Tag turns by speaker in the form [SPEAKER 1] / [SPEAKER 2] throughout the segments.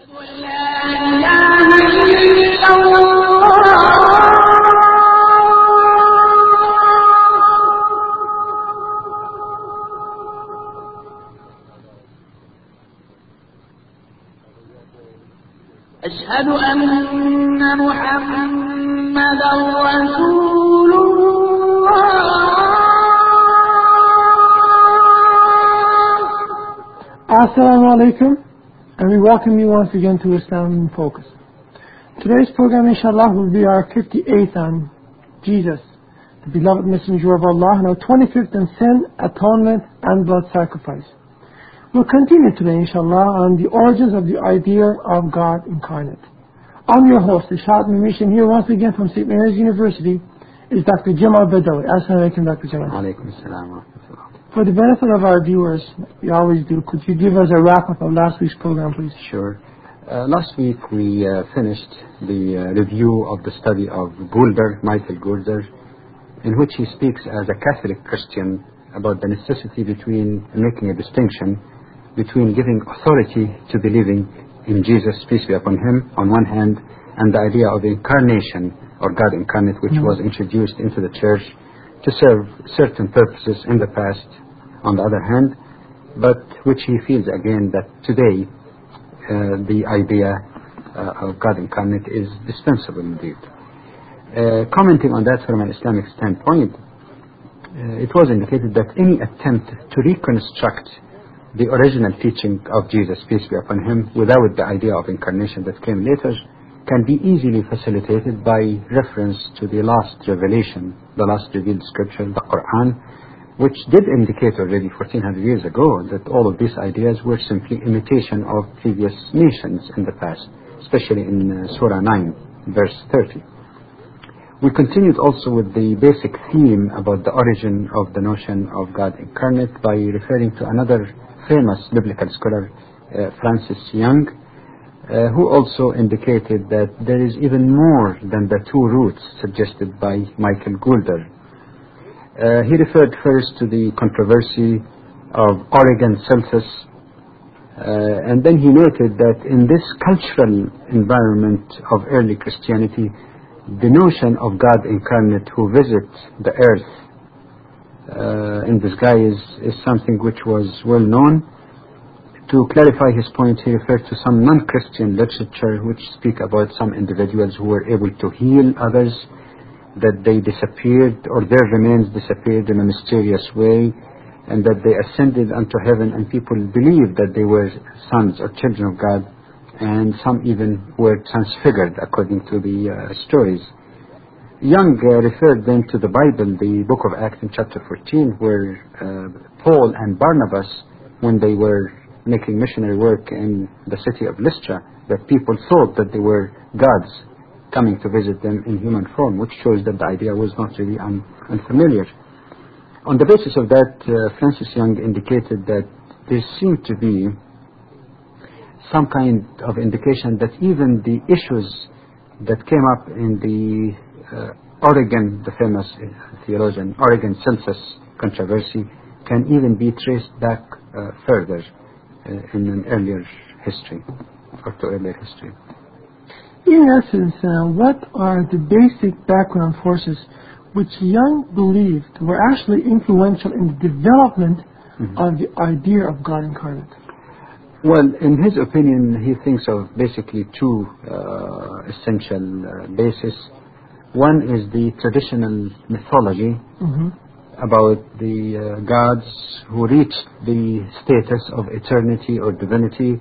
[SPEAKER 1] أشهد أن محمدا رسول الله.
[SPEAKER 2] Assalamu alaikum, and we welcome you once again to Islam in Focus. Today's program, inshallah, will be our 58th on Jesus, the beloved messenger of Allah, and our 25th on sin, atonement, and blood sacrifice. We'll continue today, inshallah, on the origins of the idea of God incarnate. I'm your host, Ishaq Mamishan, here once again from St. Mary's University, is Dr. Jamal Badawi. Assalamu alaikum, Dr. Jamal.
[SPEAKER 3] Alaikum assalam.
[SPEAKER 2] For the benefit of our viewers, we always do, could you give us a wrap-up of last week's program, please?
[SPEAKER 3] Sure. Last week we finished the review of the study of Gulder, Michael Gulder, in which he speaks as a Catholic Christian about the necessity between making a distinction between giving authority to believing in Jesus, peace be upon him, on one hand, and the idea of incarnation, or God incarnate, which was introduced into the church to serve certain purposes in the past, on the other hand, but which he feels again that today the idea of God incarnate is dispensable indeed. Commenting on that from an Islamic standpoint, it was indicated that any attempt to reconstruct the original teaching of Jesus, peace be upon him, without the idea of incarnation that came later, can be easily facilitated by reference to the last revelation, the last revealed scripture, the Quran, which did indicate already 1400 years ago that all of these ideas were simply imitation of previous nations in the past, especially in Surah 9, verse 30. We continued also with the basic theme about the origin of the notion of God incarnate by referring to another famous biblical scholar, Francis Young, who also indicated that there is even more than the two roots suggested by Michael Gulder. He referred first to the controversy of Origen Celsus, and then he noted that in this cultural environment of early Christianity, the notion of God incarnate who visits the earth in disguise is something which was well known. To clarify his point, he referred to some non-Christian literature which speak about some individuals who were able to heal others, that they disappeared or their remains disappeared in a mysterious way, and that they ascended unto heaven, and people believed that they were sons or children of God, and some even were transfigured according to the stories. Young referred then to the Bible, the book of Acts in chapter 14, where Paul and Barnabas, when they were making missionary work in the city of Lystra, that people thought that they were gods coming to visit them in human form, which shows that the idea was not really unfamiliar. On the basis of that, Francis Young indicated that there seemed to be some kind of indication that even the issues that came up in the Origen, the famous theologian, Origen Celsus controversy, can even be traced back further in an earlier history, or to earlier history.
[SPEAKER 2] In essence, what are the basic background forces which Young believed were actually influential in the development of the idea of God incarnate?
[SPEAKER 3] Well, in his opinion, he thinks of basically two essential bases. One is the traditional mythology about the gods who reached the status of eternity or divinity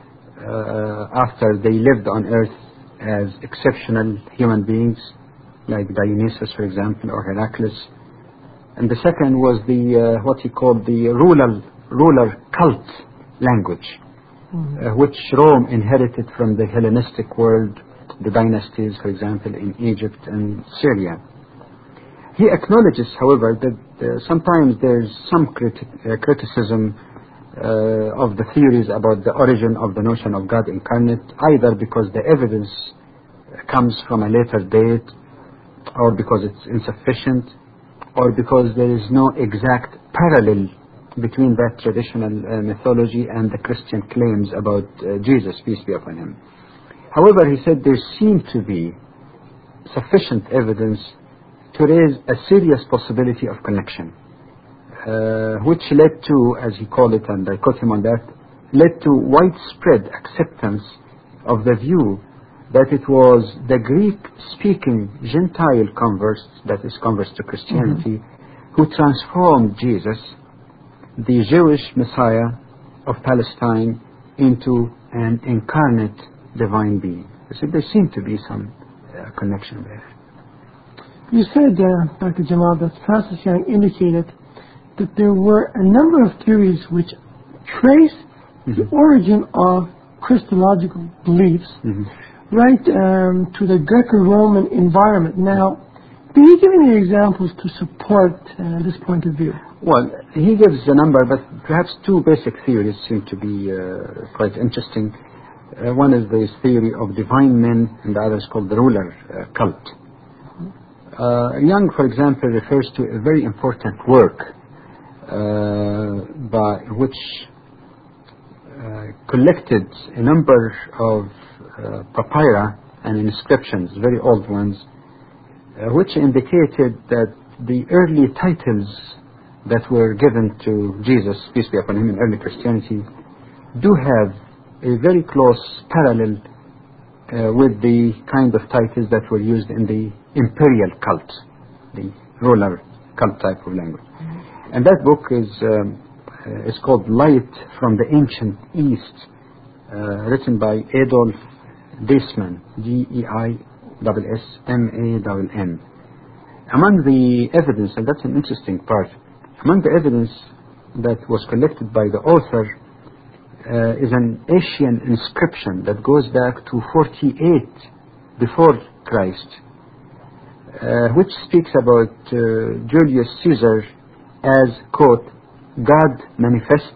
[SPEAKER 3] after they lived on earth as exceptional human beings, like Dionysus, for example, or Heracles. And the second was the what he called the ruler cult language, which Rome inherited from the Hellenistic world, the dynasties, for example, in Egypt and Syria. He acknowledges, however, that sometimes there's some criticism of the theories about the origin of the notion of God incarnate, either because the evidence comes from a later date, or because it's insufficient, or because there is no exact parallel between that traditional mythology and the Christian claims about Jesus, peace be upon him. However, he said there seemed to be sufficient evidence to raise a serious possibility of connection, which led to, as he called it, and I quote him on that, led to widespread acceptance of the view that it was the Greek-speaking Gentile converts, that is converts to Christianity, who transformed Jesus, the Jewish Messiah of Palestine, into an incarnate divine being. So there seemed to be some connection there.
[SPEAKER 2] You said, Dr. Jamal, that Francis Young indicated that there were a number of theories which trace the origin of Christological beliefs right to the Greco-Roman environment. Now, can you give any examples to support this point of view?
[SPEAKER 3] Well, he gives a number, but perhaps two basic theories seem to be quite interesting. One is the theory of divine men, and the other is called the ruler cult. Young, for example, refers to a very important work by which collected a number of papyri and inscriptions, very old ones, which indicated that the early titles that were given to Jesus, peace be upon him, in early Christianity, do have a very close parallel with the kind of titles that were used in the imperial cult, the ruler cult type of language. And that book is called Light from the Ancient East, written by Adolf Deissmann, Deissmann. Among the evidence, and that's an interesting part, among the evidence that was collected by the author is an Asian inscription that goes back to 48 before Christ, which speaks about Julius Caesar as, quote, God manifest,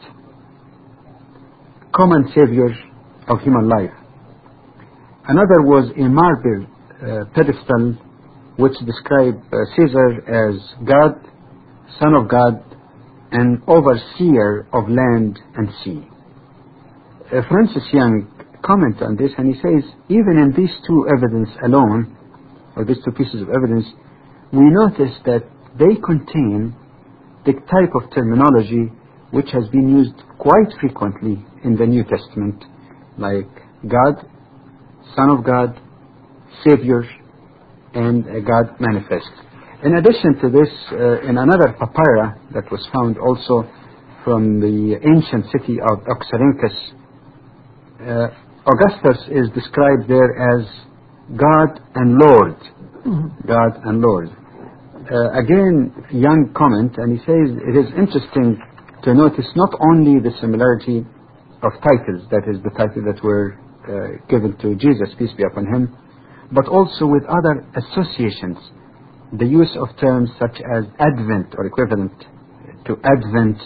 [SPEAKER 3] common savior of human life. Another was a marble pedestal which described Caesar as God, Son of God, and overseer of land and sea. Francis Young comments on this, and he says, even in these two evidence alone, or these two pieces of evidence, we notice that they contain the type of terminology which has been used quite frequently in the New Testament, like God, Son of God, Savior, and God manifest. In addition to this, in another papyri that was found also from the ancient city of Oxyrhynchus, Augustus is described there as God and Lord. God and Lord. Again, Young comment, and he says it is interesting to notice not only the similarity of titles, that is the title that were given to Jesus, peace be upon him, but also with other associations, the use of terms such as Advent, or equivalent to Advent,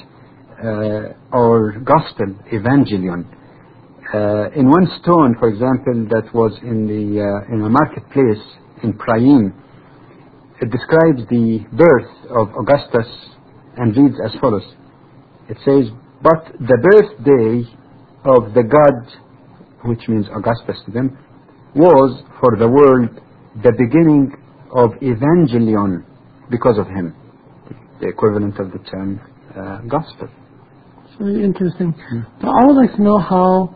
[SPEAKER 3] or Gospel, Evangelion. In one stone, for example, that was in a marketplace in Priene, it describes the birth of Augustus and reads as follows. It says, but the birthday of the God, which means Augustus to them, was for the world the beginning of Evangelion because of him, the equivalent of the term gospel.
[SPEAKER 2] It's very interesting. But I would like to know how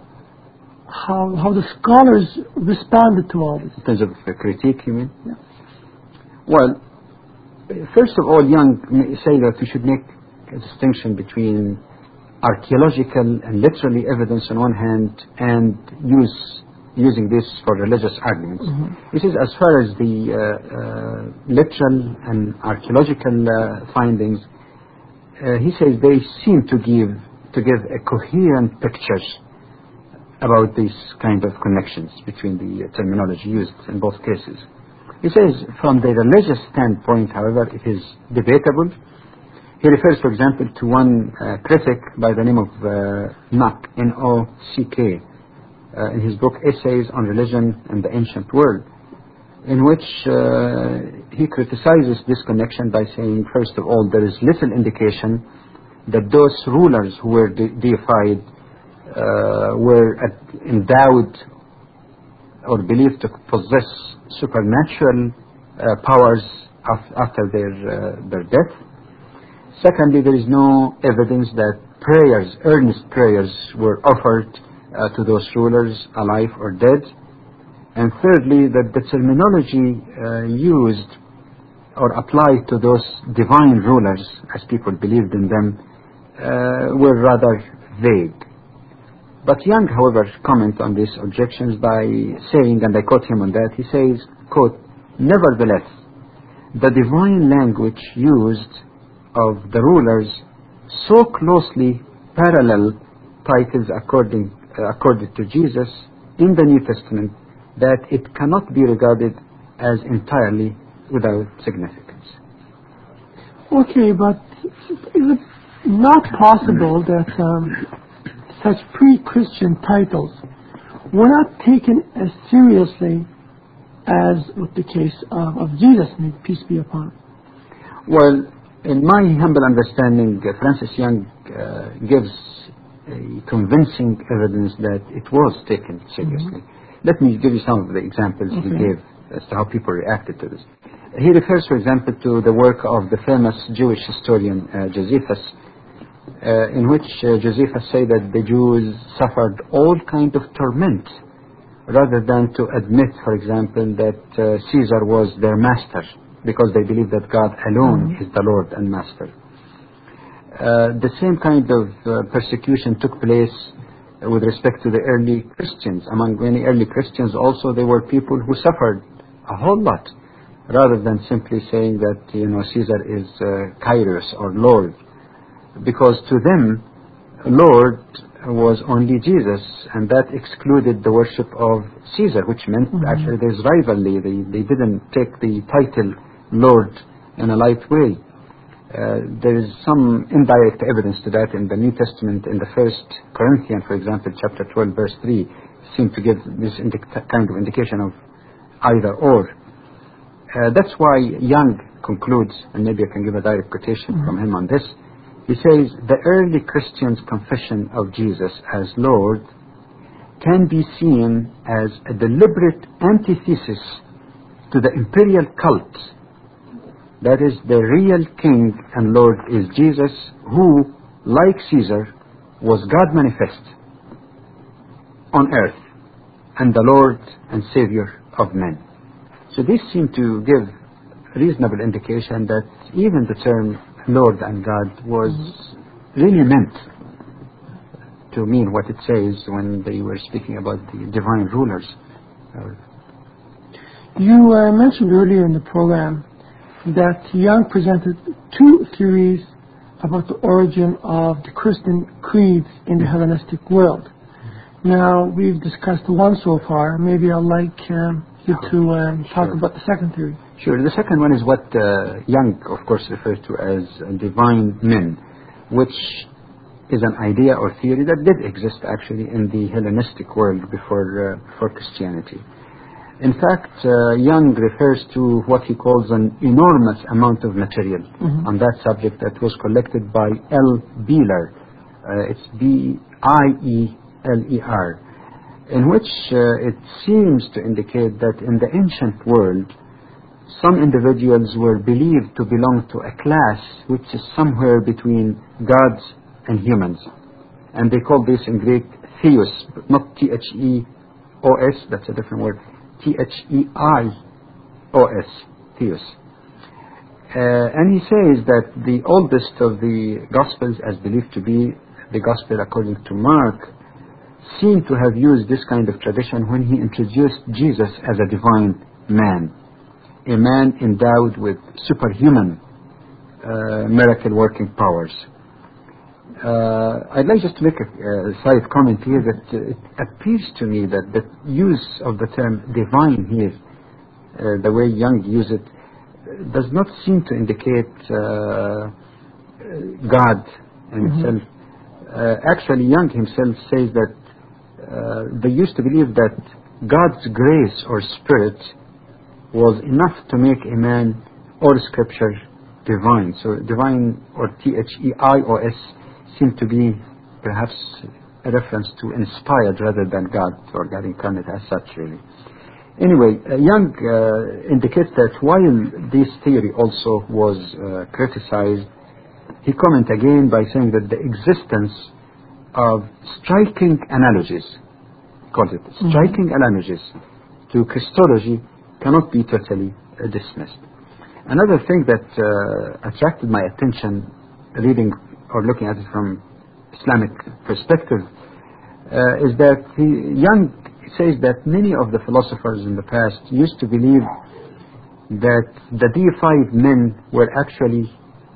[SPEAKER 2] the scholars responded to all this.
[SPEAKER 3] In terms of critique, you mean?
[SPEAKER 2] Yeah.
[SPEAKER 3] Well, first of all, Young say that we should make a distinction between archaeological and literary evidence on one hand and using this for religious arguments. He says as far as the literal and archaeological findings, he says they seem to give a coherent picture about these kind of connections between the terminology used in both cases. He says from the religious standpoint, however, it is debatable. He refers, for example, to one critic by the name of Nock, N-O-C-K, in his book Essays on Religion and the Ancient World, in which he criticizes this connection by saying, first of all, there is little indication that those rulers who were deified were endowed or believed to possess supernatural powers after their death. Secondly, there is no evidence that earnest prayers were offered to those rulers, alive or dead. And thirdly, that the terminology used or applied to those divine rulers, as people believed in them, were rather vague. But Young, however, comments on these objections by saying, and I quote him on that, he says, quote, "Nevertheless, the divine language used of the rulers so closely parallel titles according to Jesus in the New Testament that it cannot be regarded as entirely without significance."
[SPEAKER 2] Okay, but is it not possible that such pre-Christian titles were not taken as seriously as with the case of Jesus, may peace be upon him?
[SPEAKER 3] Well, in my humble understanding, Francis Young gives a convincing evidence that it was taken seriously. Let me give you some of the examples he gave as to how people reacted to this. He refers, for example, to the work of the famous Jewish historian Josephus, in which Josephus said that the Jews suffered all kind of torment rather than to admit, for example, that Caesar was their master, because they believed that God alone is the Lord and Master. The same kind of persecution took place with respect to the early Christians. Among many early Christians also, there were people who suffered a whole lot, rather than simply saying that, Caesar is Kyrios or Lord, because to them, Lord was only Jesus, and that excluded the worship of Caesar, which meant actually there's rivalry. They didn't take the title Lord in a light way. There is some indirect evidence to that in the New Testament. In the 1 Corinthians, for example, chapter 12, verse 3, seem to give this kind of indication of either or. That's why Young concludes, and maybe I can give a direct quotation from him on this. He says, "The early Christians' confession of Jesus as Lord can be seen as a deliberate antithesis to the imperial cult. That is, the real King and Lord is Jesus, who, like Caesar, was God manifest on earth and the Lord and Savior of men." So this seemed to give reasonable indication that even the term Lord and God was really meant to mean what it says when they were speaking about the divine rulers.
[SPEAKER 2] You mentioned earlier in the program that Young presented two theories about the origin of the Christian creeds in the Hellenistic world. Now, we've discussed one so far. Maybe I'd like you to talk about the second theory.
[SPEAKER 3] Sure. The second one is what Young, of course, refers to as divine men, which is an idea or theory that did exist actually in the Hellenistic world before Christianity. In fact, Young refers to what he calls an enormous amount of material on that subject that was collected by L. Beeler. It's B-I-E-L-E-R, in which it seems to indicate that in the ancient world, some individuals were believed to belong to a class which is somewhere between gods and humans. And they call this in Greek theos, not T-H-E-O-S, that's a different word, T-H-E-I-O-S, theos. And he says that the oldest of the Gospels, as believed to be the Gospel according to Mark, seemed to have used this kind of tradition when he introduced Jesus as a divine man, a man endowed with superhuman miracle-working powers. I'd like just to make a side comment here that it appears to me that the use of the term divine here, the way Young used it, does not seem to indicate God himself. Actually, Young himself says that they used to believe that God's grace or spirit was enough to make a man or scripture divine. So divine, or T-H-E-I-O-S, seem to be perhaps a reference to inspired rather than God or God incarnate as such, really. Anyway, Young indicates that while this theory also was criticized, he comments again by saying that the existence of striking analogies, to Christology cannot be totally dismissed. Another thing that attracted my attention, reading or looking at it from Islamic perspective, is that Young says that many of the philosophers in the past used to believe that the deified men were actually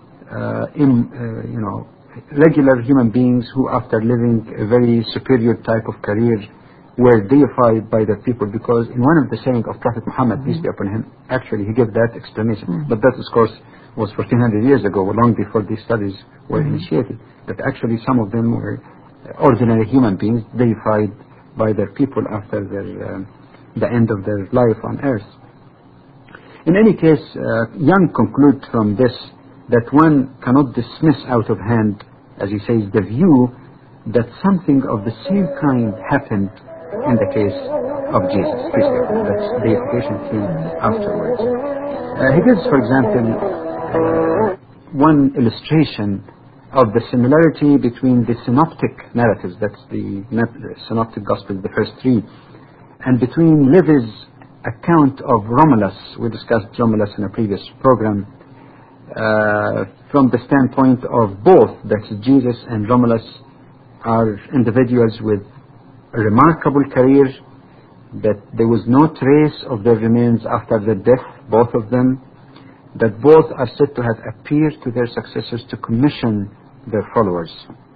[SPEAKER 3] regular human beings who, after living a very superior type of career, were deified by the people, because in one of the sayings of Prophet Muhammad, peace be upon him, actually he gave that explanation. But that, of course, was 1400 years ago, long before these studies were initiated, that actually some of them were ordinary human beings deified by their people after the end of their life on earth. In any case, Young concludes from this that one cannot dismiss out of hand, as he says, the view that something of the same kind happened in the case of Jesus. That's deification came afterwards. He gives, for example, one illustration of the similarity between the synoptic narratives, that's the synoptic gospel, the first three, and between Livy's account of Romulus. We discussed Romulus in a previous program, from the standpoint of both, that Jesus and Romulus are individuals with a remarkable career, that there was no trace of their remains after their death, both of them, that both are said to have appeared to their successors to commission their followers.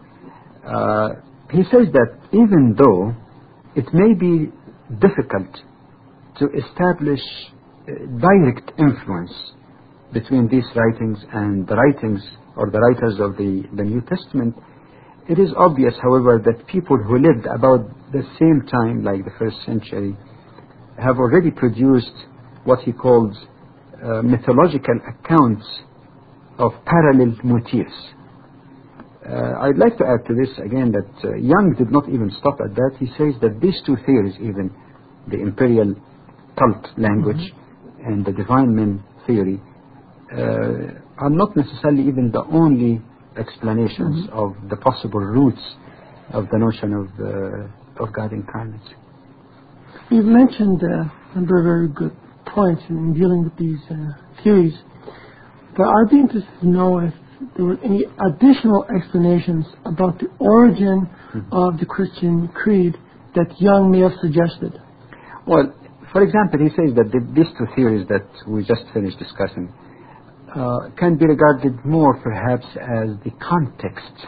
[SPEAKER 3] He says that even though it may be difficult to establish direct influence between these writings and the writings or the writers of the New Testament, it is obvious, however, that people who lived about the same time, like the first century, have already produced what he calls mythological accounts of parallel motifs. I'd like to add to this again that Young did not even stop at that. He says that these two theories, even the imperial cult language and the divine men theory, are not necessarily even the only explanations of the possible roots of the notion of God incarnate.
[SPEAKER 2] You've mentioned a number of very good points in dealing with these theories, but I'd be interested to know if there were any additional explanations about the origin of the Christian creed that Young may have suggested.
[SPEAKER 3] Well, for example, he says that these two theories that we just finished discussing can be regarded more perhaps as the context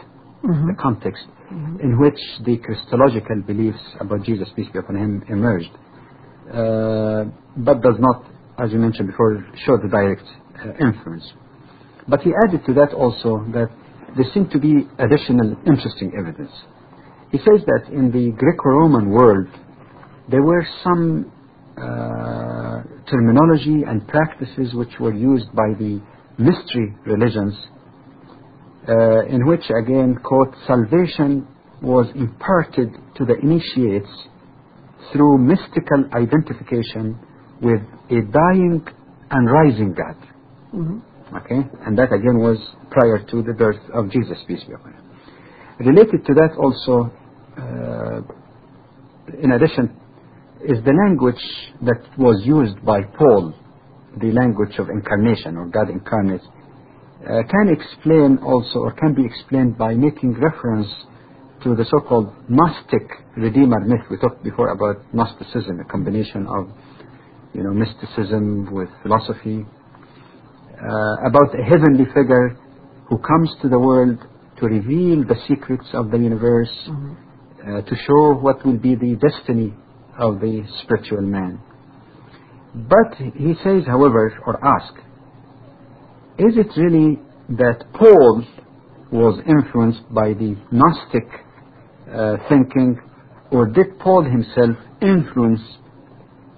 [SPEAKER 3] in which the Christological beliefs about Jesus, peace be upon him, emerged, but does not, as you mentioned before, show the direct influence. But he added to that also that there seemed to be additional interesting evidence. He says that in the Greco-Roman world there were some terminology and practices which were used by the mystery religions, in which, again, quote, salvation was imparted to the initiates through mystical identification with a dying and rising God. Okay, and that again was prior to the birth of Jesus, peace be upon him. Related to that also, in addition, is the language that was used by Paul, the language of incarnation or God incarnate, can explain also, or can be explained by making reference to the so-called Gnostic Redeemer myth. We talked before about Gnosticism, a combination of, mysticism with philosophy, about a heavenly figure who comes to the world to reveal the secrets of the universe, to show what will be the destiny of the spiritual man. But he says, however, or asks, is it really that Paul was influenced by the Gnostic thinking, or did Paul himself influence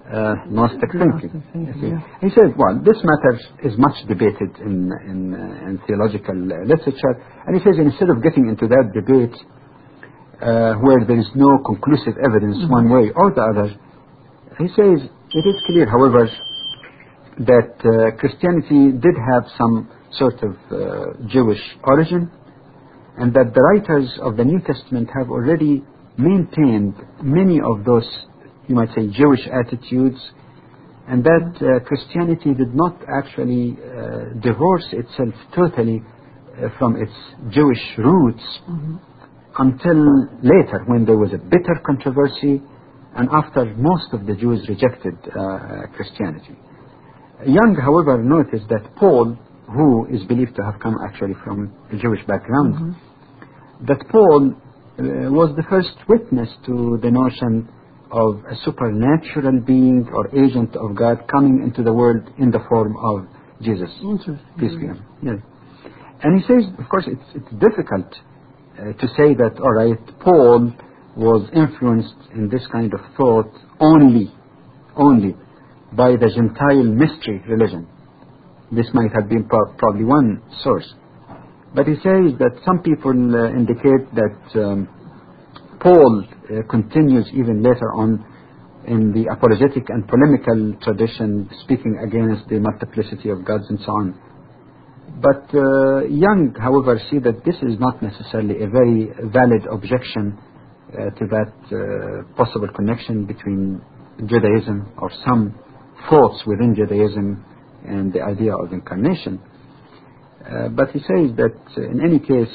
[SPEAKER 3] Gnostic thinking.
[SPEAKER 2] Yeah.
[SPEAKER 3] He says, well, this matter is much debated in theological literature, and he says instead of getting into that debate where there is no conclusive evidence one way or the other, he says it is clear, however, that Christianity did have some sort of Jewish origin, and that the writers of the New Testament have already maintained many of those, you might say, Jewish attitudes, and that Christianity did not actually divorce itself totally from its Jewish roots until later, when there was a bitter controversy and after most of the Jews rejected Christianity. Young, however, noticed that Paul, who is believed to have come actually from a Jewish background, that Paul was the first witness to the notion of a supernatural being or agent of God coming into the world in the form of Jesus. Peace be upon him. Yes. And he says, of course, it's difficult to say that, all right, Paul was influenced in this kind of thought only by the Gentile mystery religion. This might have been probably one source. But he says that some people indicate that Paul continues even later on in the apologetic and polemical tradition, speaking against the multiplicity of gods and so on. But Young, however, see that this is not necessarily a very valid objection to that possible connection between Judaism or some thoughts within Judaism and the idea of incarnation. But he says that in any case,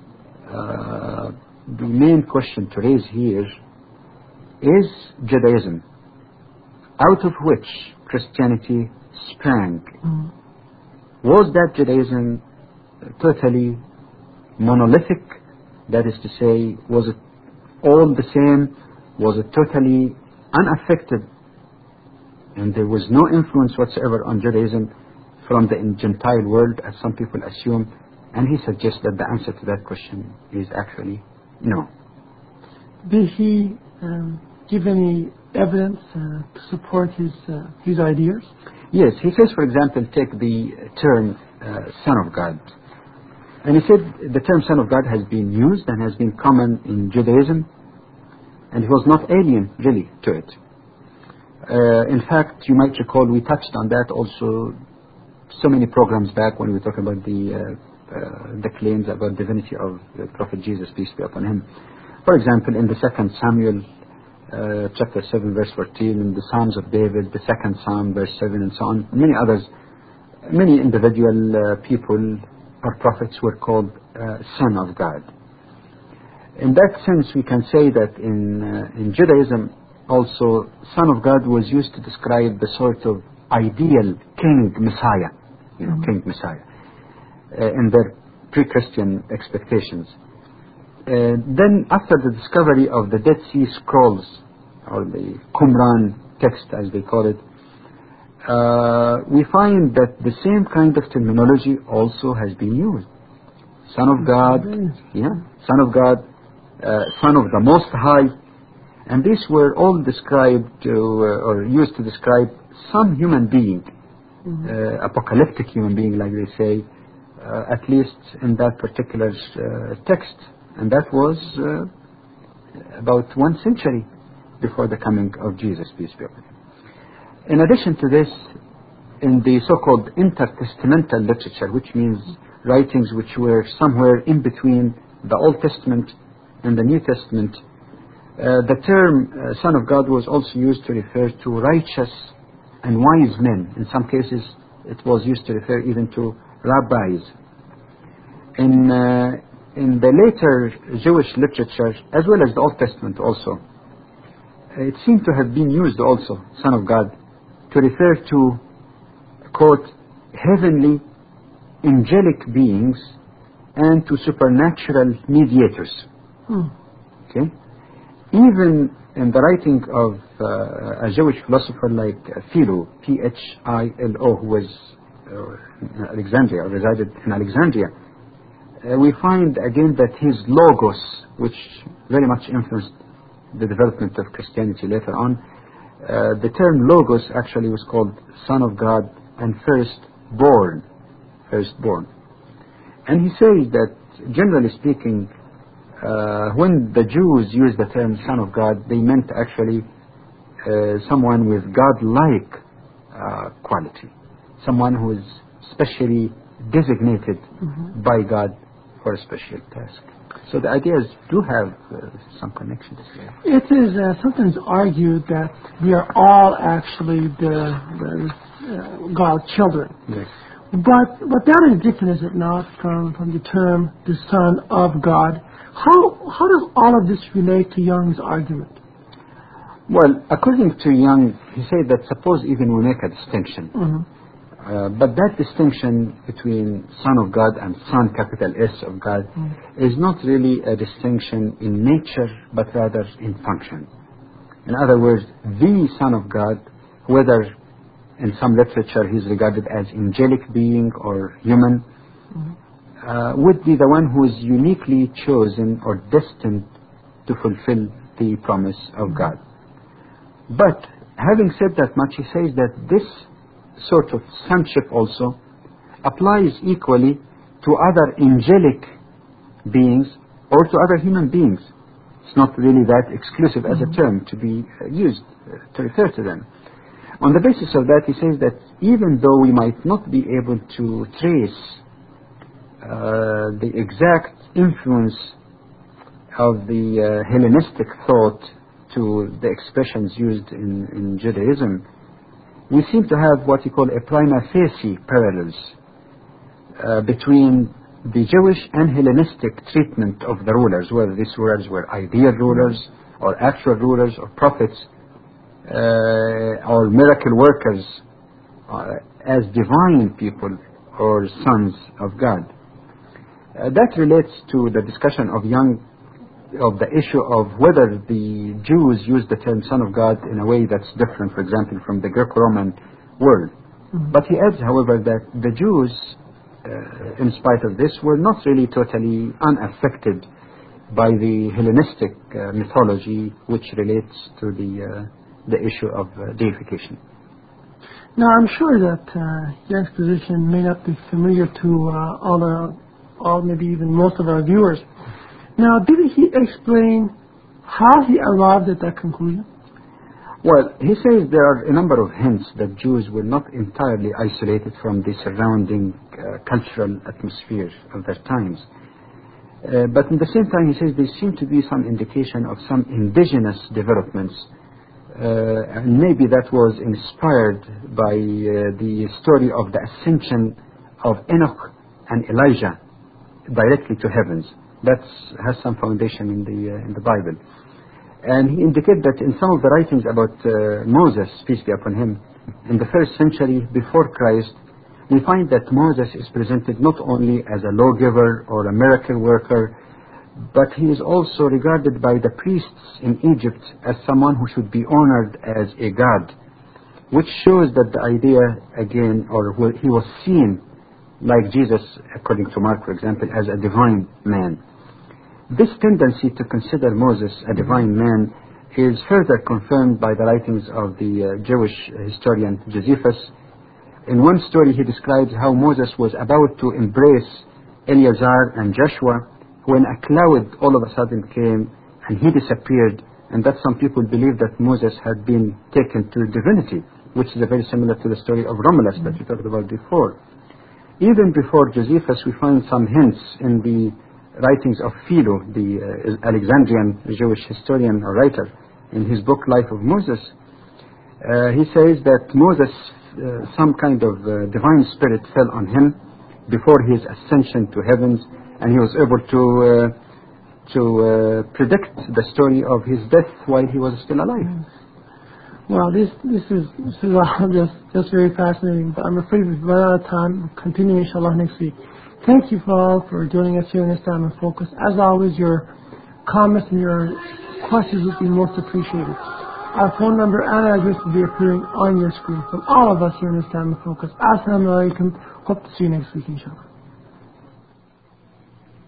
[SPEAKER 3] the main question to raise here is Judaism, out of which Christianity sprang. Was that Judaism totally monolithic? That is to say, was it all the same? Was it totally unaffected? And there was no influence whatsoever on Judaism from the Gentile world, as some people assume. And he suggests that the answer to that question is actually no.
[SPEAKER 2] Did he give any evidence to support his ideas?
[SPEAKER 3] Yes, he says, for example, take the term Son of God. And he said the term Son of God has been used and has been common in Judaism, and he was not alien, really, to it. In fact, you might recall we touched on that also so many programs back when we talked about the claims about divinity of the Prophet Jesus, peace be upon him. For example, in the 2nd Samuel chapter 7 verse 14, in the Psalms of David, the 2nd Psalm verse 7 and so on, many others, many individual people or prophets were called Son of God. In that sense, we can say that in Judaism also, Son of God was used to describe the sort of ideal King Messiah, King Messiah, in their pre-Christian expectations. Then after the discovery of the Dead Sea Scrolls, or the Qumran text as they call it, we find that the same kind of terminology also has been used. Son of God, Son of God, Son of the Most High, and these were all described or used to describe some human being, apocalyptic human being, like they say, at least in that particular text. And that was about 1 century before the coming of Jesus, peace be upon him. In addition to this, in the so-called intertestamental literature, which means writings which were somewhere in between the Old Testament and the New Testament, the term Son of God was also used to refer to righteous and wise men. In some cases, it was used to refer even to rabbis. In the later Jewish literature, as well as the Old Testament also, it seemed to have been used also, Son of God, to refer to, quote, heavenly, angelic beings and to supernatural mediators. Okay? Even in the writing of a Jewish philosopher like Philo, Philo, who was in Alexandria, or resided in Alexandria, we find again that his logos, which very much influenced the development of Christianity later on, the term logos actually was called Son of God and firstborn. And he says that, generally speaking, when the Jews used the term Son of God, they meant actually someone with God-like quality, someone who is specially designated by God for a special task. So the ideas do have some connections there.
[SPEAKER 2] It is sometimes argued that we are all actually the God's children.
[SPEAKER 3] Yes.
[SPEAKER 2] But that is different, is it not, from the term the Son of God? How does all of this relate to Young's argument?
[SPEAKER 3] Well, according to Young, he said that suppose even we make a distinction, but that distinction between Son of God and Son, capital S of God, is not really a distinction in nature, but rather in function. In other words, the Son of God, whether in some literature he's regarded as angelic being or human, would be the one who is uniquely chosen or destined to fulfill the promise of God. But having said that much, he says that this sort of sonship also applies equally to other angelic beings or to other human beings. It's not really that exclusive as a term to be used to refer to them. On the basis of that, he says that even though we might not be able to trace the exact influence of the Hellenistic thought to the expressions used in Judaism, we seem to have what you call a prima facie parallels between the Jewish and Hellenistic treatment of the rulers, whether these rulers were ideal rulers or actual rulers or prophets or miracle workers as divine people or sons of God. That relates to the discussion of Young of the issue of whether the Jews use the term Son of God in a way that's different, for example, from the Greco-Roman world. But he adds, however, that the Jews, in spite of this, were not really totally unaffected by the Hellenistic mythology, which relates to the issue of deification.
[SPEAKER 2] Now, I'm sure that Young's position may not be familiar to all, maybe even most of our viewers. Now, did he explain how he arrived at that conclusion?
[SPEAKER 3] Well, he says there are a number of hints that Jews were not entirely isolated from the surrounding cultural atmosphere of their times. But at the same time, he says there seem to be some indication of some indigenous developments. And maybe that was inspired by the story of the ascension of Enoch and Elijah directly to heavens. That has some foundation in the Bible. And he indicated that in some of the writings about Moses, peace be upon him, in the first century before Christ, we find that Moses is presented not only as a lawgiver or a miracle worker, but he is also regarded by the priests in Egypt as someone who should be honored as a god, which shows that the idea, again, or he was seen like Jesus, according to Mark, for example, as a divine man. This tendency to consider Moses a divine man is further confirmed by the writings of the Jewish historian Josephus. In one story, he describes how Moses was about to embrace Eleazar and Joshua when a cloud all of a sudden came and he disappeared, and that some people believe that Moses had been taken to divinity, which is very similar to the story of Romulus that we talked about before. Even before Josephus, we find some hints in the writings of Philo, the Alexandrian Jewish historian or writer, in his book Life of Moses. He says that Moses, some kind of divine spirit fell on him before his ascension to heavens, and he was able to predict the story of his death while he was still alive.
[SPEAKER 2] Well, this is all just very fascinating, but I'm afraid we've run out of time. We'll continue, inshallah, next week. Thank you all for joining us here in Islam in Focus. As always, your comments and your questions would be most appreciated. Our phone number and address will be appearing on your screen. From all of us here in Islam in Focus, Assalamu alaikum. Hope to see you next week, inshallah.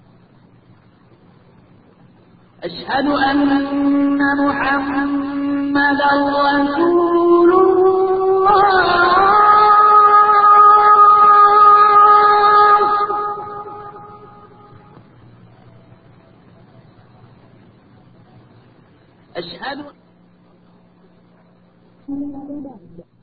[SPEAKER 1] أشهد أن محمد رسول الله. أشهد